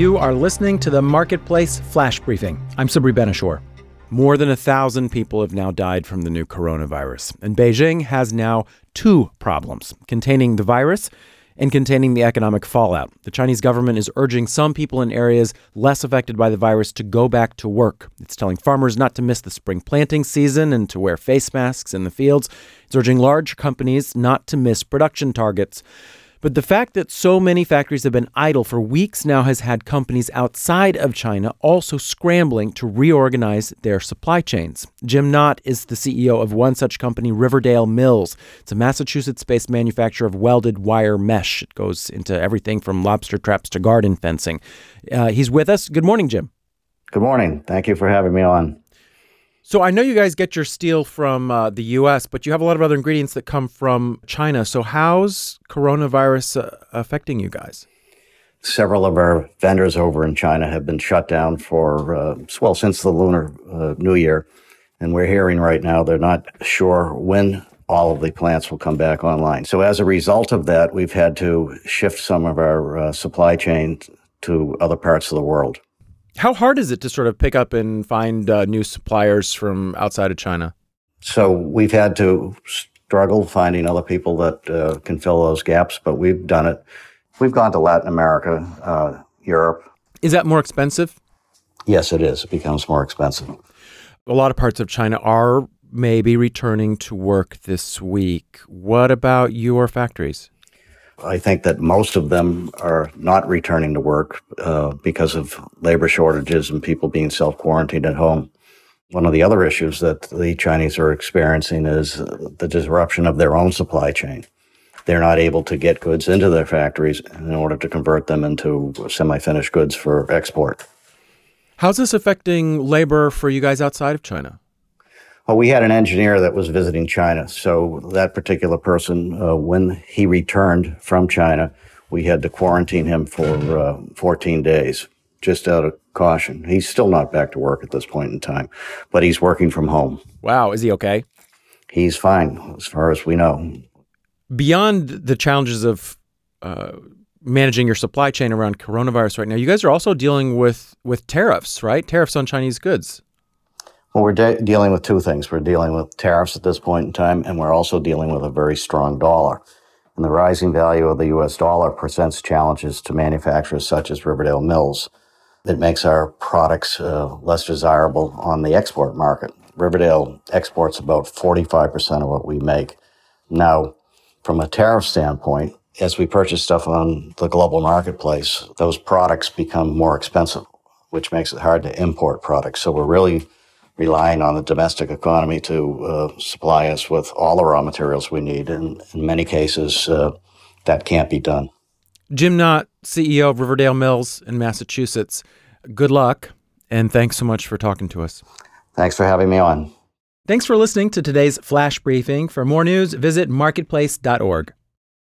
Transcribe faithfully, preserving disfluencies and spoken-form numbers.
You are listening to the Marketplace Flash Briefing. I'm Sabri Ben-Achour. More than a thousand people have now died from the new coronavirus, and Beijing has now two problems: containing the virus and containing the economic fallout. The Chinese government is urging some people in areas less affected by the virus to go back to work. It's telling farmers not to miss the spring planting season and to wear face masks in the fields. It's urging large companies not to miss production targets. But the fact that so many factories have been idle for weeks now has had companies outside of China also scrambling to reorganize their supply chains. Jim Knott is the C E O of one such company, Riverdale Mills. It's a Massachusetts-based manufacturer of welded wire mesh. It goes into everything from lobster traps to garden fencing. Uh, he's with us. Good morning, Jim. Good morning. Thank you for having me on. So I know you guys get your steel from uh, the U S, but you have a lot of other ingredients that come from China. So how's coronavirus uh, affecting you guys? Several of our vendors over in China have been shut down for, uh, well, since the Lunar uh, New Year. And we're hearing right now they're not sure when all of the plants will come back online. So as a result of that, we've had to shift some of our uh, supply chain to other parts of the world. How hard is it to sort of pick up and find uh, new suppliers from outside of China? So we've had to struggle finding other people that uh, can fill those gaps, but we've done it. We've gone to Latin America, uh, Europe. Is that more expensive? Yes, it is. It becomes more expensive. A lot of parts of China are maybe returning to work this week. What about your factories? I think that most of them are not returning to work uh, because of labor shortages and people being self-quarantined at home. One of the other issues that the Chinese are experiencing is the disruption of their own supply chain. They're not able to get goods into their factories in order to convert them into semi-finished goods for export. How's this affecting labor for you guys outside of China? Well, we had an engineer that was visiting China. So that particular person, uh, when he returned from China, we had to quarantine him for uh, fourteen days, just out of caution. He's still not back to work at this point in time, but he's working from home. Wow. Is he okay? He's fine, as far as we know. Beyond the challenges of uh, managing your supply chain around coronavirus right now, you guys are also dealing with, with tariffs, right? Tariffs on Chinese goods. Well, we're de- dealing with two things. We're dealing with tariffs at this point in time, and we're also dealing with a very strong dollar. And the rising value of the U S dollar presents challenges to manufacturers such as Riverdale Mills. It makes our products uh, less desirable on the export market. Riverdale exports about forty-five percent of what we make. Now, from a tariff standpoint, as we purchase stuff on the global marketplace, those products become more expensive, which makes it hard to import products. So we're really relying on the domestic economy to uh, supply us with all the raw materials we need. And in many cases, uh, that can't be done. Jim Knott, C E O of Riverdale Mills in Massachusetts. Good luck, and thanks so much for talking to us. Thanks for having me on. Thanks for listening to today's Flash Briefing. For more news, visit marketplace dot org.